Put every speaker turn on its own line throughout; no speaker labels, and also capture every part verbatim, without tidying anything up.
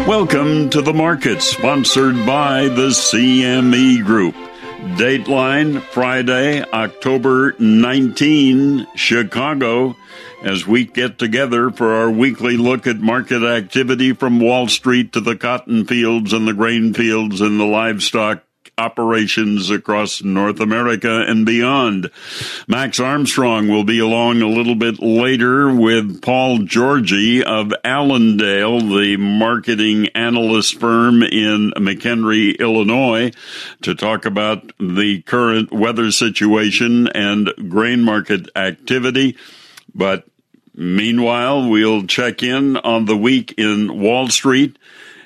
Welcome to the market, sponsored by the C M E Group. Dateline, Friday, October nineteenth, Chicago, as we get together for our weekly look at market activity from Wall Street to the cotton fields and the grain fields and the livestock operations across North America and beyond. Max Armstrong will be along a little bit later with Paul Georgi of Allendale, the marketing analyst firm in McHenry, Illinois, to talk about the current weather situation and grain market activity. But meanwhile, we'll check in on the week in Wall Street.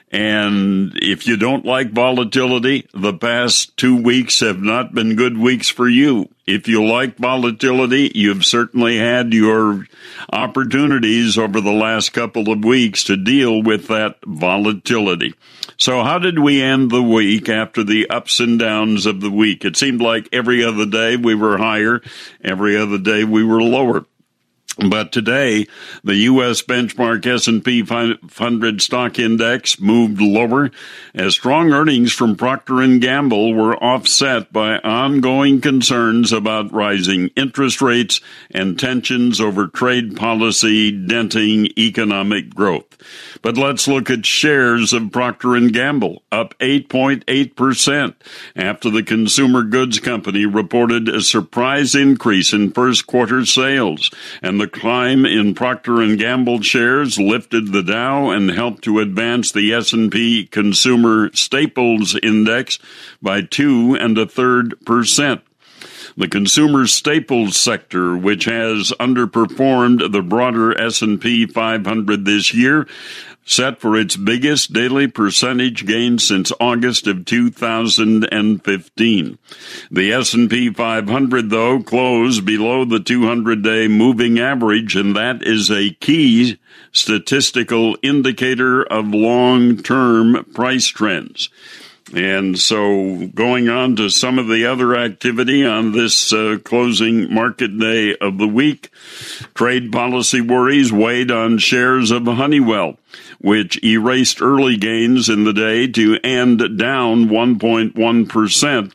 And if you don't like volatility, the past two weeks have not been good weeks for you. If you like volatility, you've certainly had your opportunities over the last couple of weeks to deal with that volatility. So how did we end the week after the ups and downs of the week? It seemed like every other day we were higher, every other day we were lower. But today, the U S benchmark S and P five hundred stock index moved lower as strong earnings from Procter and Gamble were offset by ongoing concerns about rising interest rates and tensions over trade policy denting economic growth. But let's look at shares of Procter and Gamble, up eight point eight percent after the consumer goods company reported a surprise increase in first quarter sales, and the climb in Procter and Gamble shares lifted the Dow and helped to advance the S and P Consumer Staples Index by two and a third percent. The consumer staples sector, which has underperformed the broader S and P five hundred this year, set for its biggest daily percentage gain since August of two thousand fifteen. The S and P five hundred, though, closed below the two hundred day moving average, and that is a key statistical indicator of long-term price trends. And so going on to some of the other activity on this uh, closing market day of the week, trade policy worries weighed on shares of Honeywell, which erased early gains in the day to end down one point one percent.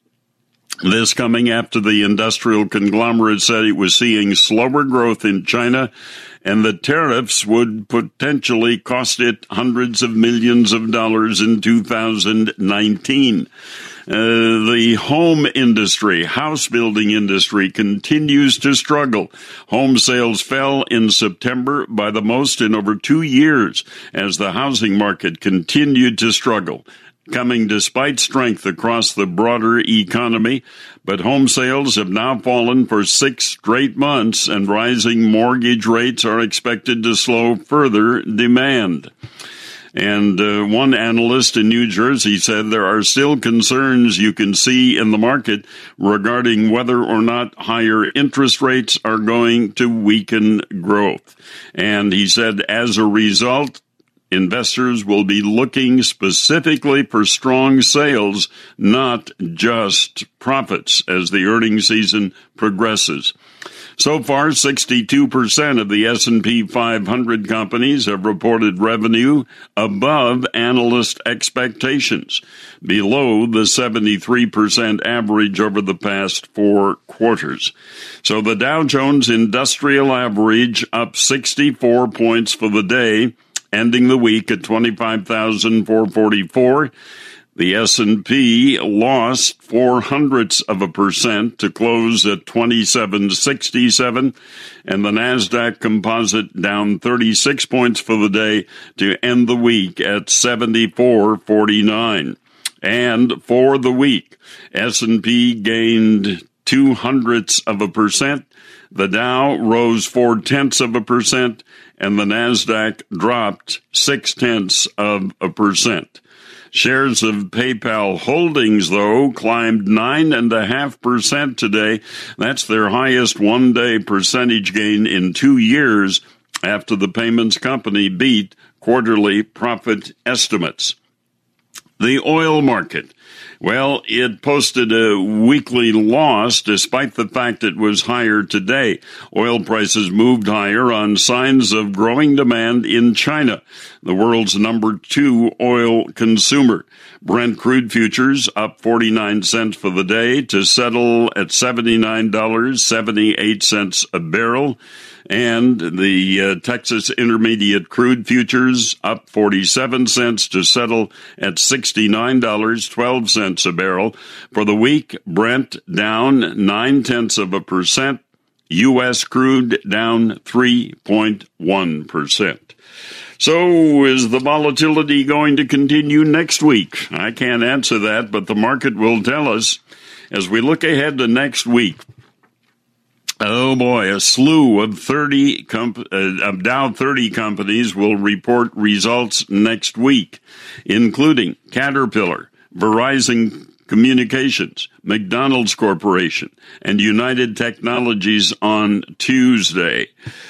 This coming after the industrial conglomerate said it was seeing slower growth in China, and the tariffs would potentially cost it hundreds of millions of dollars in two thousand nineteen. Uh, the home industry, house building industry, continues to struggle. Home sales fell in September by the most in over two years as the housing market continued to struggle, coming despite strength across the broader economy. But home sales have now fallen for six straight months, and rising mortgage rates are expected to slow further demand. And uh, one analyst in New Jersey said there are still concerns you can see in the market regarding whether or not higher interest rates are going to weaken growth. And he said, as a result, investors will be looking specifically for strong sales, not just profits, as the earnings season progresses. So far, sixty-two percent of the S and P five hundred companies have reported revenue above analyst expectations, below the seventy-three percent average over the past four quarters. So the Dow Jones Industrial Average up sixty-four points for the day, ending the week at twenty-five thousand four hundred forty-four. The S and P lost four hundredths of a percent to close at twenty-seven sixty-seven, and the NASDAQ Composite down thirty-six points for the day to end the week at seventy-four forty-nine. And for the week, S and P gained two hundredths of a percent, the Dow rose four tenths of a percent, and the NASDAQ dropped six tenths of a percent. Shares of PayPal Holdings, though, climbed nine and a half percent today. That's their highest one-day percentage gain in two years after the payments company beat quarterly profit estimates. The oil market Well, it posted a weekly loss despite the fact it was higher today. Oil prices moved higher on signs of growing demand in China, the world's number two oil consumer. Brent crude futures up forty-nine cents for the day to settle at seventy-nine dollars and seventy-eight cents a barrel. And the uh, Texas Intermediate crude futures up forty-seven cents to settle at sixty-nine dollars and twelve cents a barrel. For the week, Brent down nine tenths of a percent. U S crude down three point one percent. So is the volatility going to continue next week? I can't answer that, but the market will tell us as we look ahead to next week. Oh boy, a slew of thirty comp- uh, of Dow thirty companies will report results next week, including Caterpillar, Verizon Communications, McDonald's Corporation, and United Technologies on Tuesday.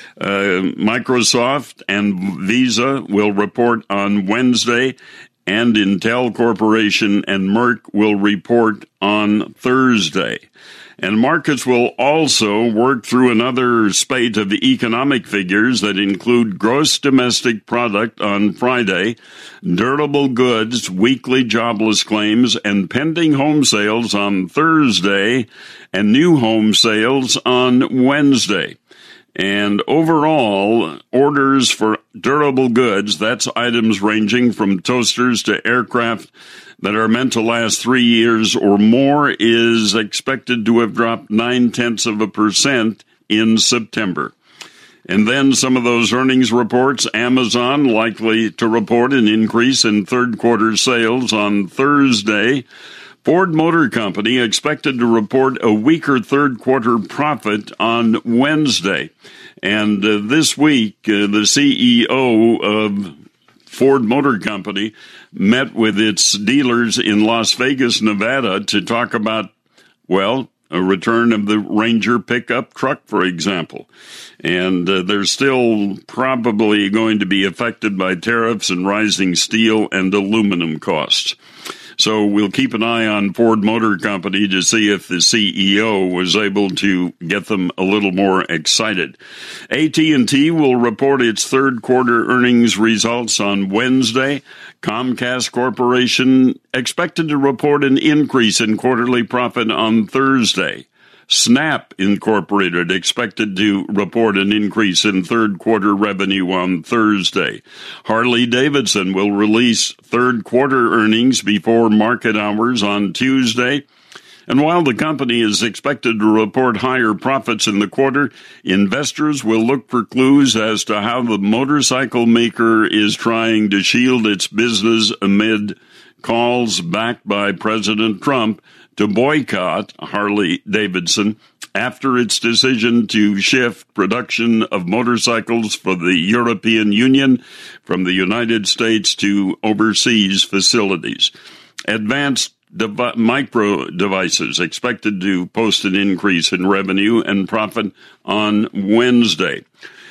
Uh, Microsoft and Visa will report on Wednesday, and Intel Corporation and Merck will report on Thursday. And markets will also work through another spate of economic figures that include gross domestic product on Friday, durable goods, weekly jobless claims, and pending home sales on Thursday, and new home sales on Wednesday. And overall, orders for durable goods, that's items ranging from toasters to aircraft that are meant to last three years or more, is expected to have dropped nine tenths of a percent in September. And then some of those earnings reports, Amazon likely to report an increase in third quarter sales on Thursday. Ford Motor Company expected to report a weaker third quarter profit on Wednesday. And uh, this week, uh, the C E O of Ford Motor Company met with its dealers in Las Vegas, Nevada, to talk about, well, a return of the Ranger pickup truck, for example. And uh, they're still probably going to be affected by tariffs and rising steel and aluminum costs. So we'll keep an eye on Ford Motor Company to see if the C E O was able to get them a little more excited. A T and T will report its third quarter earnings results on Wednesday. Comcast Corporation expected to report an increase in quarterly profit on Thursday. Snap Incorporated expected to report an increase in third quarter revenue on Thursday. Harley-Davidson will release third quarter earnings before market hours on Tuesday. And while the company is expected to report higher profits in the quarter, investors will look for clues as to how the motorcycle maker is trying to shield its business amid calls backed by President Trump to boycott Harley-Davidson after its decision to shift production of motorcycles for the European Union from the United States to overseas facilities. Advanced dev- micro devices expected to post an increase in revenue and profit on Wednesday.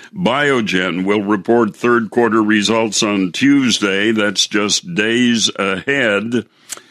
Biogen will report third quarter results on Tuesday. That's just days ahead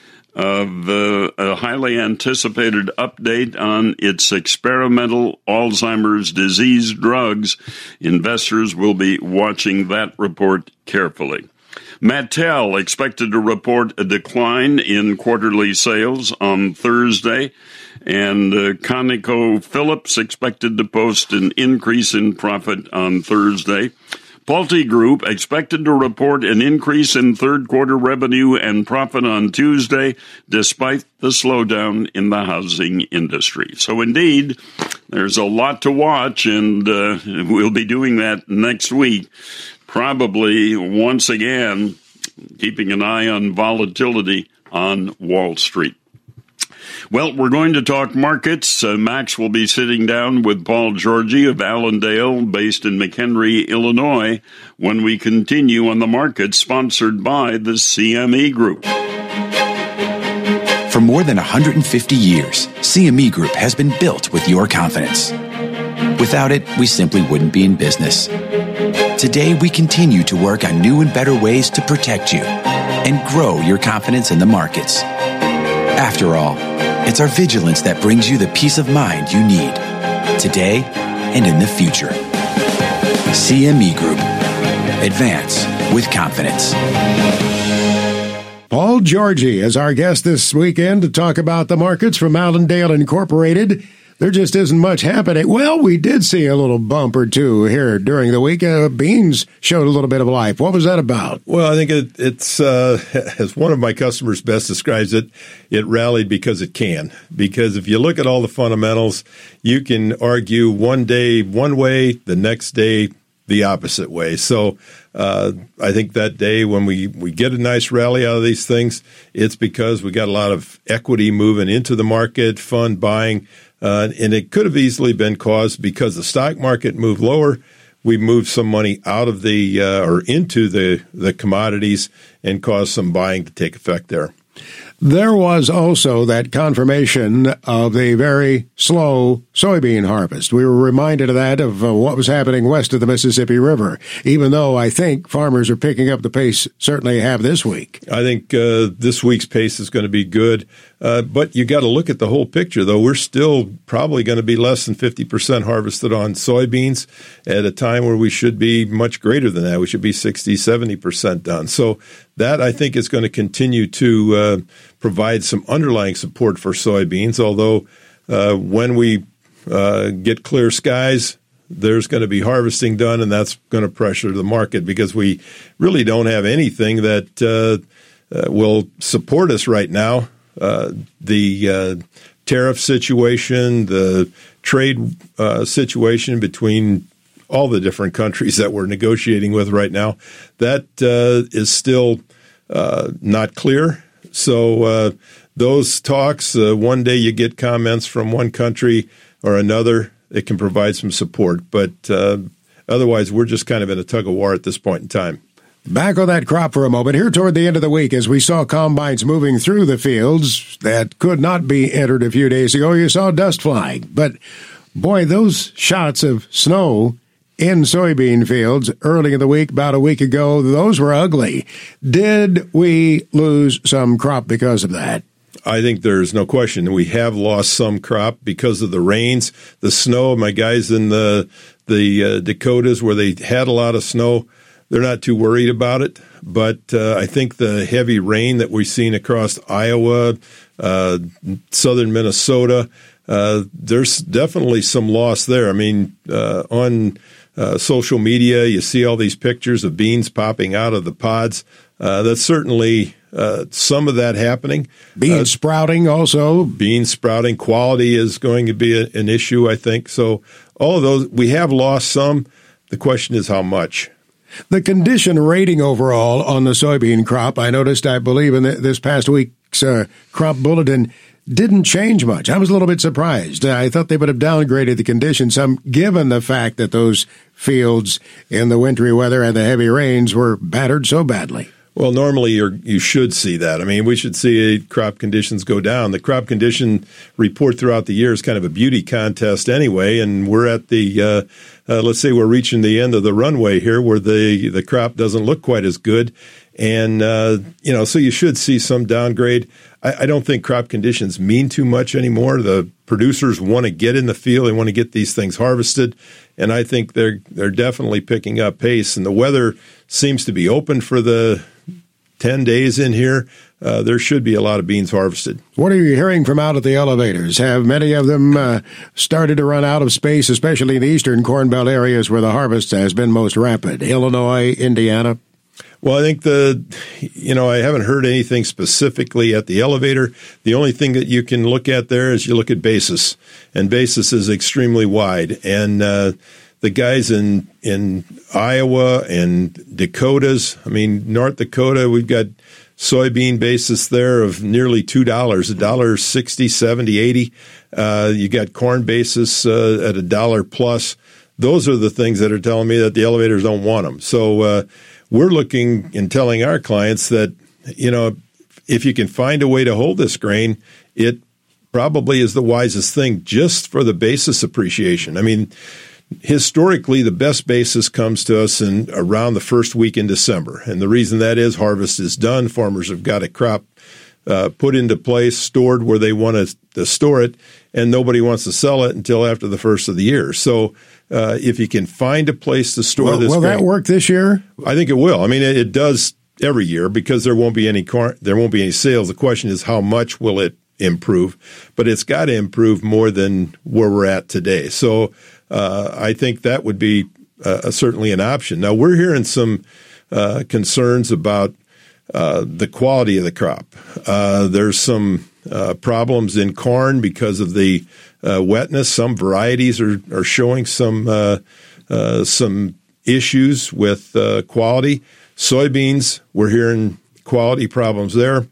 of uh, a highly anticipated update on its experimental Alzheimer's disease drugs. Investors will be watching that report carefully. Mattel expected to report a decline in quarterly sales on Thursday, and uh, ConocoPhillips expected to post an increase in profit on Thursday. Pulte Group expected to report an increase in third quarter revenue and profit on Tuesday, despite the slowdown in the housing industry. So indeed, there's a lot to watch, and uh, we'll be doing that next week. Probably once again, keeping an eye on volatility on Wall Street. Well, we're going to talk markets. Uh, Max will be sitting down with Paul Georgi of Allendale, based in McHenry, Illinois, when we continue on the market, sponsored by the C M E Group.
For more than one hundred fifty years, C M E Group has been built with your confidence. Without it, we simply wouldn't be in business. Today, we continue to work on new and better ways to protect you and grow your confidence in the markets. After all, it's our vigilance that brings you the peace of mind you need today and in the future. C M E Group. Advance with confidence.
Paul Georgi is our guest this weekend to talk about the markets from Allendale Incorporated. There just isn't much happening. Well, we did see a little bump or two here during the week. Uh, beans showed a little bit of life. What was that about?
Well, I think it, it's, uh, as one of my customers best describes it, it rallied because it can. Because if you look at all the fundamentals, you can argue one day one way, the next day the opposite way. So uh, I think that day when we, we get a nice rally out of these things, it's because we got a lot of equity moving into the market, fund buying. Uh, and it could have easily been caused because the stock market moved lower. We moved some money out of the uh, or into the, the commodities and caused some buying to take effect there.
There was also that confirmation of the very slow soybean harvest. We were reminded of that, of uh, what was happening west of the Mississippi River, even though I think farmers are picking up the pace, certainly have this week.
I think uh, this week's pace is going to be good. Uh, but you got to look at the whole picture, though. We're still probably going to be less than fifty percent harvested on soybeans at a time where we should be much greater than that. We should be sixty, seventy percent done. So that, I think, is going to continue to uh, provide some underlying support for soybeans, although uh, when we uh, get clear skies, there's going to be harvesting done, and that's going to pressure the market because we really don't have anything that uh, uh, will support us right now. Uh, the uh, tariff situation, the trade uh, situation between all the different countries that we're negotiating with right now, that uh, is still uh, not clear. So uh, those talks, uh, one day you get comments from one country or another, it can provide some support. But uh, otherwise, we're just kind of in a tug of war at this point in time.
Back on that crop for a moment. Here toward the end of the week, as we saw combines moving through the fields that could not be entered a few days ago, you saw dust flying. But, boy, those shots of snow in soybean fields early in the week, about a week ago, those were ugly. Did we lose some crop because of that?
I think there's no question. We have lost some crop because of the rains, the snow. My guys in the, the uh, Dakotas where they had a lot of snow, they're not too worried about it, but uh, I think the heavy rain that we've seen across Iowa, uh, southern Minnesota, uh, there's definitely some loss there. I mean, uh, on uh, social media, you see all these pictures of beans popping out of the pods. Uh, that's certainly uh, some of that happening.
Bean
uh,
sprouting also.
Bean sprouting. Quality is going to be a, an issue, I think. So all of those, we have lost some. The question is how much.
The condition rating overall on the soybean crop, I noticed, I believe, in the, this past week's uh, crop bulletin, didn't change much. I was a little bit surprised. I thought they would have downgraded the condition some, given the fact that those fields in the wintry weather and the heavy rains were battered so badly.
Well, normally you're, you should see that. I mean, we should see crop conditions go down. The crop condition report throughout the year is kind of a beauty contest anyway, and we're at the, uh, uh, let's say we're reaching the end of the runway here where the, the crop doesn't look quite as good. And, uh, you know, so you should see some downgrade. I, I don't think crop conditions mean too much anymore. The producers want to get in the field. They want to get these things harvested. And I think they're, they're definitely picking up pace. And the weather seems to be open for the ten days in here. Uh, there should be a lot of beans harvested.
What are you hearing from out at the elevators? Have many of them uh, started to run out of space, especially in the eastern Corn Belt areas where the harvest has been most rapid? Illinois, Indiana?
Well, I think the, you know, I haven't heard anything specifically at the elevator. The only thing that you can look at there is you look at basis, and basis is extremely wide. And uh, the guys in, in Iowa and Dakotas, I mean, North Dakota, we've got soybean basis there of nearly two dollars, one dollar sixty, seventy, eighty. Uh, you got corn basis uh, at a dollar plus. Those are the things that are telling me that the elevators don't want them. So uh, we're looking and telling our clients that, you know, if you can find a way to hold this grain, it probably is the wisest thing just for the basis appreciation. I mean, historically, the best basis comes to us in around the first week in December. And the reason that is harvest is done. Farmers have got a crop uh, put into place, stored where they want to, to store it, and nobody wants to sell it until after the first of the year. So uh, if you can find a place to store
well,
this
will
grain,
that work this year?
I think it will. I mean, it, it does every year because there won't be any car, there won't be any sales. The question is, how much will it improve? But it's got to improve more than where we're at today. So uh, I think that would be uh, certainly an option. Now, we're hearing some uh, concerns about uh, the quality of the crop. Uh, there's some uh, problems in corn because of the uh, wetness. Some varieties are, are showing some uh, uh, some issues with uh, quality. Soybeans, we're hearing quality problems there.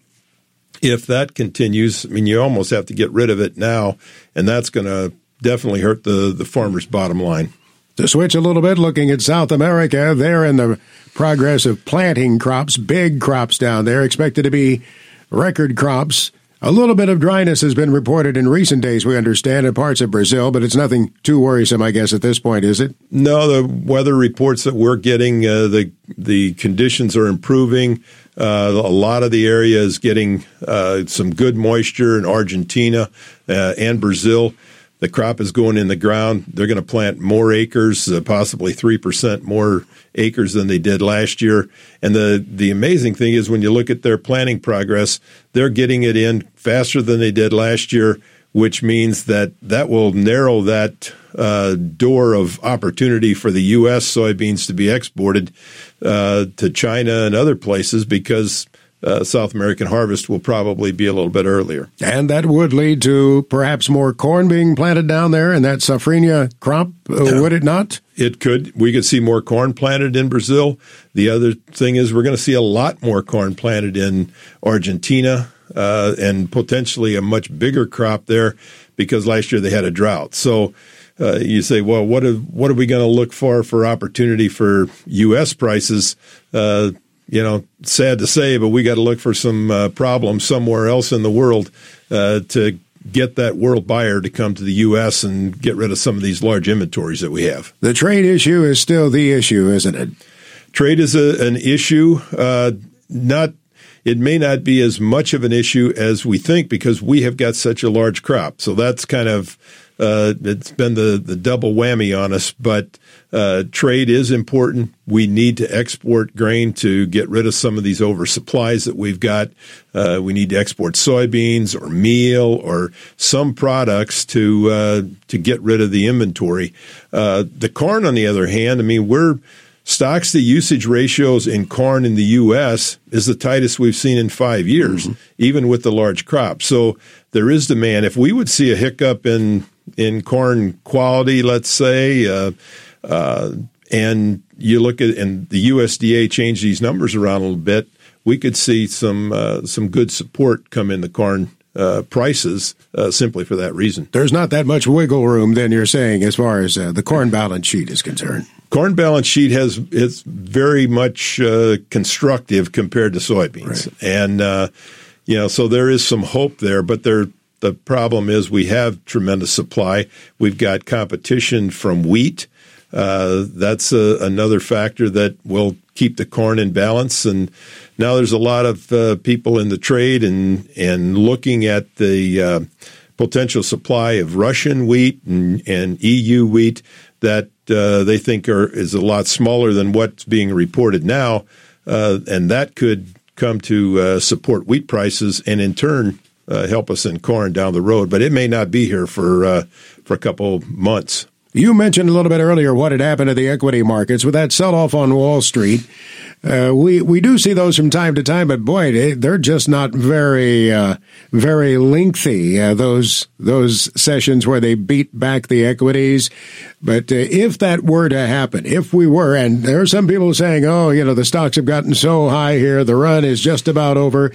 If that continues, I mean, you almost have to get rid of it now, and that's going to definitely hurt the, the farmer's bottom line.
To switch a little bit, looking at South America, they're in the progress of planting crops, big crops down there, expected to be record crops. A little bit of dryness has been reported in recent days, we understand, in parts of Brazil, but it's nothing too worrisome, I guess, at this point, is it?
No, the weather reports that we're getting, uh, the the conditions are improving. Uh, a lot of the area is getting uh, some good moisture in Argentina uh, and Brazil. The crop is going in the ground. They're going to plant more acres, uh, possibly three percent more acres than they did last year. And the, the amazing thing is when you look at their planting progress, they're getting it in faster than they did last year, which means that that will narrow that uh, door of opportunity for the U S soybeans to be exported uh, to China and other places because Uh, South American harvest will probably be a little bit earlier.
And that would lead to perhaps more corn being planted down there in that safrinha crop, uh, yeah. would it not?
It could. We could see more corn planted in Brazil. The other thing is we're going to see a lot more corn planted in Argentina uh, and potentially a much bigger crop there because last year they had a drought. So uh, you say, well, what are, what are we going to look for for opportunity for U S prices? Uh You know, sad to say, but we got to look for some uh, problems somewhere else in the world uh, to get that world buyer to come to the U S and get rid of some of these large inventories that we have.
The trade issue is still the issue, isn't it?
Trade is a, an issue. Uh, not, it may not be as much of an issue as we think because we have got such a large crop. So that's kind of uh, it's been the the double whammy on us, but. Uh, trade is important. We need to export grain to get rid of some of these oversupplies that we've got. Uh, we need to export soybeans or meal or some products to uh, to get rid of the inventory. Uh, the corn, on the other hand, I mean, we're stocks to usage ratios in corn in the U S is the tightest we've seen in five years, mm-hmm. even with the large crop. So there is demand. If we would see a hiccup in in corn quality, let's say. Uh, Uh, and you look at, and the U S D A changed these numbers around a little bit, we could see some uh, some good support come in the corn uh, prices uh, simply for that reason.
There's not that much wiggle room, then you're saying, as far as uh, the corn balance sheet is concerned.
Corn balance sheet has it's very much uh, constructive compared to soybeans,
right.
and uh, you know, so there is some hope there, but there. The problem is we have tremendous supply. We've got competition from wheat. Uh, that's a, another factor that will keep the corn in balance. And now there's a lot of uh, people in the trade and and looking at the uh, potential supply of Russian wheat and, and E U wheat that uh, they think are is a lot smaller than what's being reported now, uh, and that could come to uh, support wheat prices and in turn uh, help us in corn down the road. But it may not be here for uh, for a couple of months.
You mentioned a little bit earlier what had happened to the equity markets with that sell-off on Wall Street. Uh, we we do see those from time to time, but boy, they, they're just not very uh, very lengthy. Uh, those those sessions where they beat back the equities. But uh, if that were to happen, if we were, and there are some people saying, "Oh, you know, the stocks have gotten so high here, the run is just about over."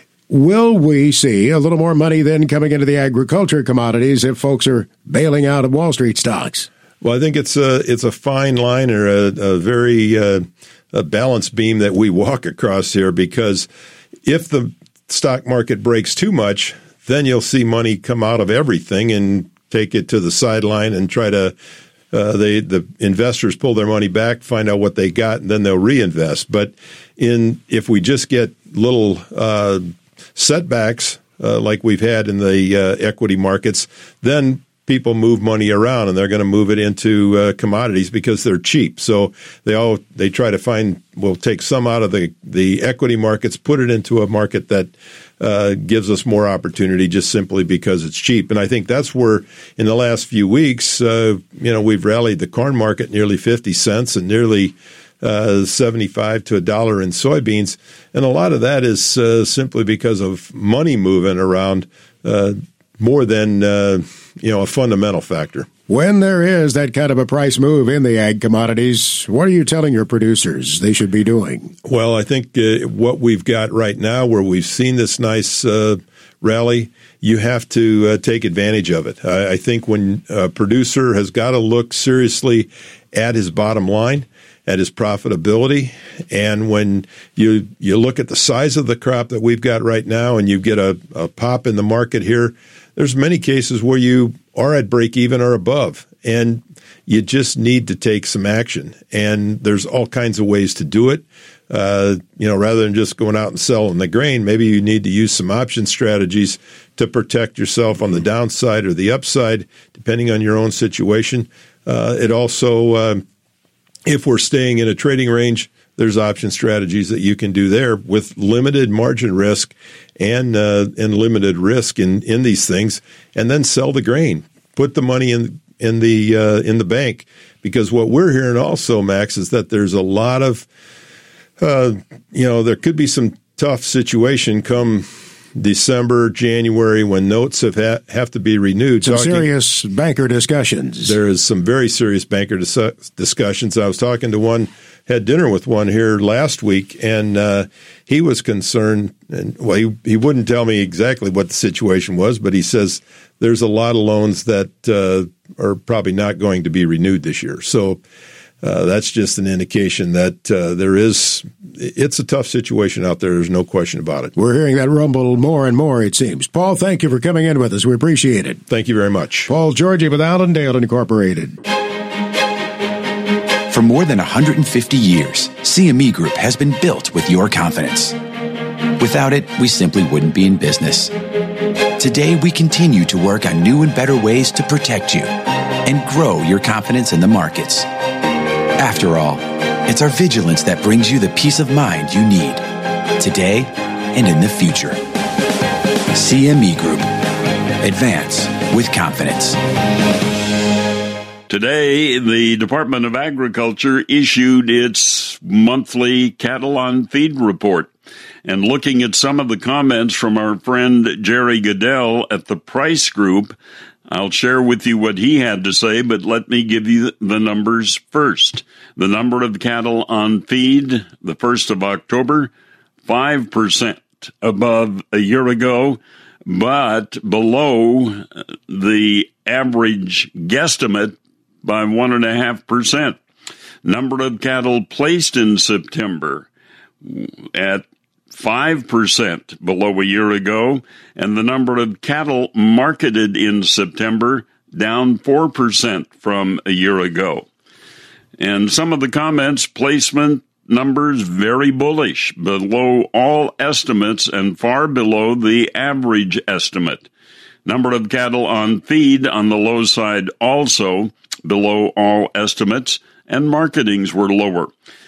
Will we see a little more money then coming into the agriculture commodities if folks are bailing out of Wall Street stocks?
Well, I think it's a it's a fine line or a, a very uh, a balance beam that we walk across here because if the stock market breaks too much, then you'll see money come out of everything and take it to the sideline and try to uh, they the investors pull their money back, find out what they got, and then they'll reinvest. But in if we just get little uh, setbacks uh, like we've had in the uh, equity markets, then people move money around, and they're going to move it into uh, commodities because they're cheap. So they all they try to find, we'll take some out of the, the equity markets, put it into a market that uh, gives us more opportunity just simply because it's cheap. And I think that's where in the last few weeks, uh, you know, we've rallied the corn market nearly fifty cents and nearly uh, seventy-five to a dollar in soybeans. And a lot of that is uh, simply because of money moving around uh, more than uh, you know, a fundamental factor.
When there is that kind of a price move in the ag commodities, what are you telling your producers they should be doing?
Well, I think uh, what we've got right now, where we've seen this nice uh, rally, you have to uh, take advantage of it. I, I think when a producer has got to look seriously at his bottom line, at his profitability, and when you you look at the size of the crop that we've got right now and you get a, a pop in the market here, there's many cases where you are at break even or above, and you just need to take some action. And there's all kinds of ways to do it. Uh, you know, rather than just going out and selling the grain, maybe you need to use some option strategies to protect yourself on the downside or the upside, depending on your own situation. Uh, it also, uh, if we're staying in a trading range, there's option strategies that you can do there with limited margin risk and uh, and limited risk in, in these things, and then sell the grain. Put the money in in the uh, in the bank, because what we're hearing also, Max, is that there's a lot of uh, you know there could be some tough situation come December, January, when notes have ha- have to be renewed.
Some
talking,
serious banker discussions.
There is some very serious banker dis- discussions. I was talking to one, had dinner with one here last week, and uh, he was concerned. And well, he, he wouldn't tell me exactly what the situation was, but he says there's a lot of loans that uh, are probably not going to be renewed this year. So uh, that's just an indication that uh, there is. It's a tough situation out there. There's no question about it.
We're hearing that rumble more and more, it seems. Paul, thank you for coming in with us. We appreciate it.
Thank you very much.
Paul Georgi with Allendale Incorporated.
For more than one hundred fifty years, C M E Group has been built with your confidence. Without it, we simply wouldn't be in business. Today, we continue to work on new and better ways to protect you and grow your confidence in the markets. After all, it's our vigilance that brings you the peace of mind you need today and in the future. C M E Group. Advance with confidence.
Today, the Department of Agriculture issued its monthly Cattle on Feed report. And looking at some of the comments from our friend Jerry Goodell at the Price Group, I'll share with you what he had to say, but let me give you the numbers first. The number of cattle on feed, the first of October, five percent above a year ago, but below the average guesstimate by one point five percent. Number of cattle placed in September at five percent below a year ago, and the number of cattle marketed in September down four percent from a year ago. And some of the comments, placement numbers very bullish, below all estimates and far below the average estimate. Number of cattle on feed on the low side also below all estimates, and marketings were lower.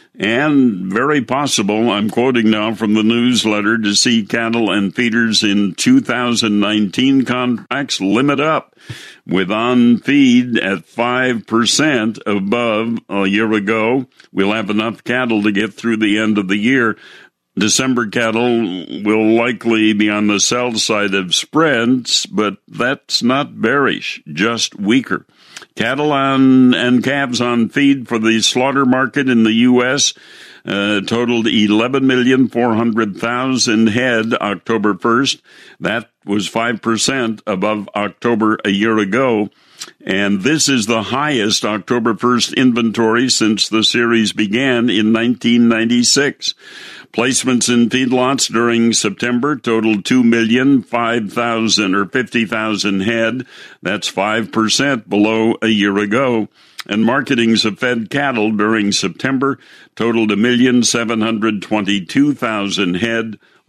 And very possible, I'm quoting now from the newsletter, to see cattle and feeders in two thousand nineteen contracts limit up, with on feed at five percent above a year ago. We'll have enough cattle to get through the end of the year. December cattle will likely be on the sell side of spreads, but that's not bearish, just weaker. Cattle on and calves on feed for the slaughter market in the U S uh, totaled eleven million four hundred thousand head October first. That was five percent above October a year ago. And this is the highest October first inventory since the series began in nineteen ninety-six. Placements in feedlots during September totaled two million five thousand or fifty thousand head. That's five percent below a year ago. And marketings of fed cattle during September totaled one million seven hundred twenty-two thousand head,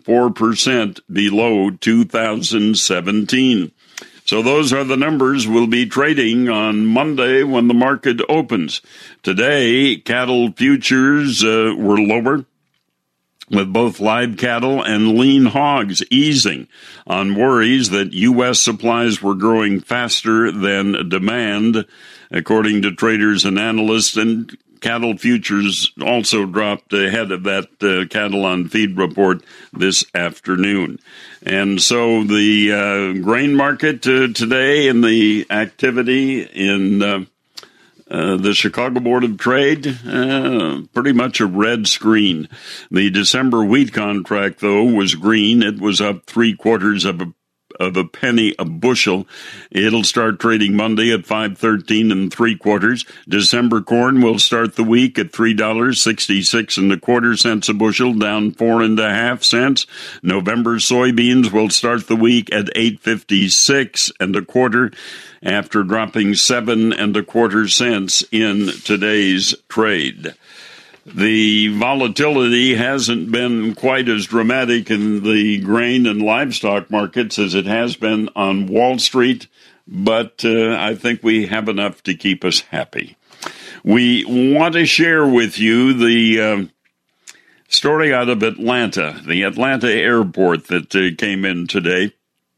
four percent below two thousand seventeen. So those are the numbers we'll be trading on Monday when the market opens. Today, cattle futures uh, were lower, with both live cattle and lean hogs easing on worries that U S supplies were growing faster than demand, according to traders and analysts. And cattle futures also dropped ahead of that uh, cattle on feed report this afternoon. And so the uh, grain market uh, today and the activity in uh, Uh, the Chicago Board of Trade, uh, pretty much a red screen. The December wheat contract, though, was green. It was up three quarters of a of a penny a bushel. It'll start trading Monday at five thirteen and three quarters. December corn will start the week at three dollars sixty six and a quarter cents a bushel, down four and a half cents. November soybeans will start the week at eight fifty six and a quarter, after dropping seven and a quarter cents in today's trade. The volatility hasn't been quite as dramatic in the grain and livestock markets as it has been on Wall Street, but uh, I think we have enough to keep us happy. We want to share with you the uh, story out of Atlanta, the Atlanta airport that uh, came in today.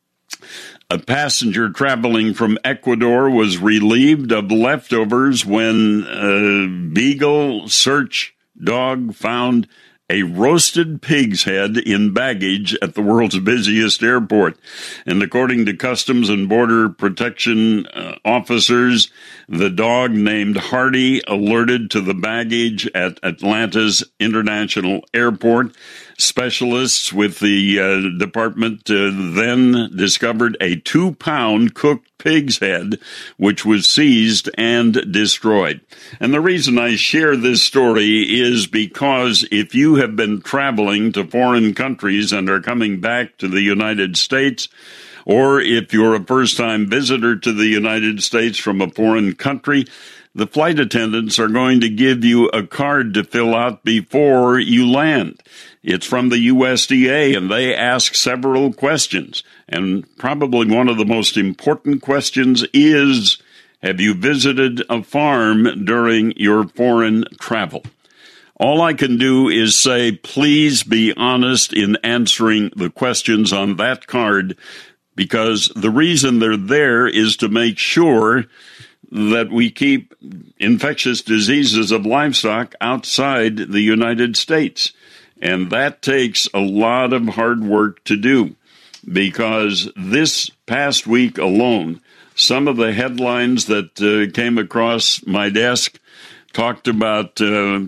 A passenger traveling from Ecuador was relieved of leftovers when a Beagle search dog found a roasted pig's head in baggage at the world's busiest airport. And according to Customs and Border Protection uh, officers, the dog named Hardy alerted to the baggage at Atlanta's International Airport. Specialists with the uh, department uh, then discovered a two-pound cooked pig's head, which was seized and destroyed. And the reason I share this story is because if you have been traveling to foreign countries and are coming back to the United States, or if you're a first-time visitor to the United States from a foreign country, the flight attendants are going to give you a card to fill out before you land. It's from the U S D A, and they ask several questions. And probably one of the most important questions is, have you visited a farm during your foreign travel? All I can do is say, please be honest in answering the questions on that card, because the reason they're there is to make sure that we keep infectious diseases of livestock outside the United States. And that takes a lot of hard work to do, because this past week alone, some of the headlines that uh, came across my desk talked about uh,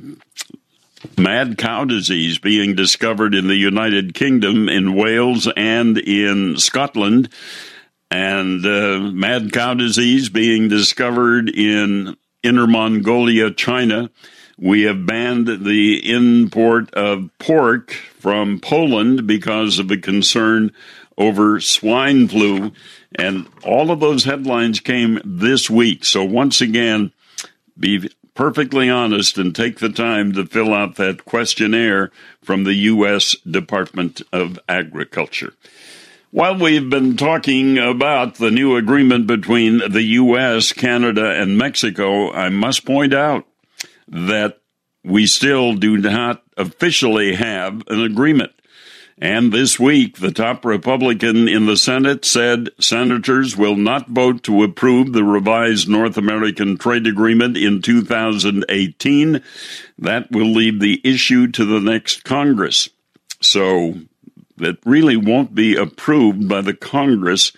mad cow disease being discovered in the United Kingdom, in Wales, and in Scotland, and uh, mad cow disease being discovered in Inner Mongolia, China. We have banned the import of pork from Poland because of a concern over swine flu. And all of those headlines came this week. So once again, be perfectly honest and take the time to fill out that questionnaire from the U S Department of Agriculture. While we've been talking about the new agreement between the U S, Canada, and Mexico, I must point out that we still do not officially have an agreement. And this week, the top Republican in the Senate said senators will not vote to approve the revised North American trade agreement in two thousand eighteen. That will leave the issue to the next Congress. So that really won't be approved by the Congress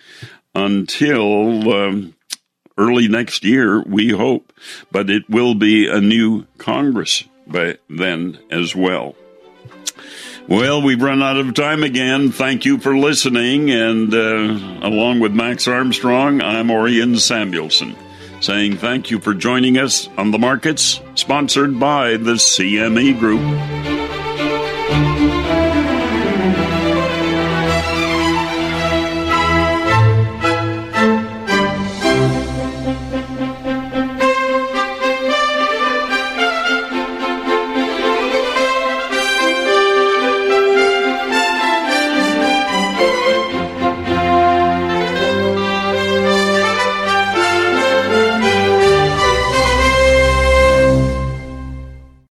until um, early next year, we hope. But it will be a new Congress by then as well. Well, we've run out of time again. Thank you for listening. And uh, along with Max Armstrong, I'm Orion Samuelson, saying thank you for joining us on The Markets, sponsored by the C M E Group.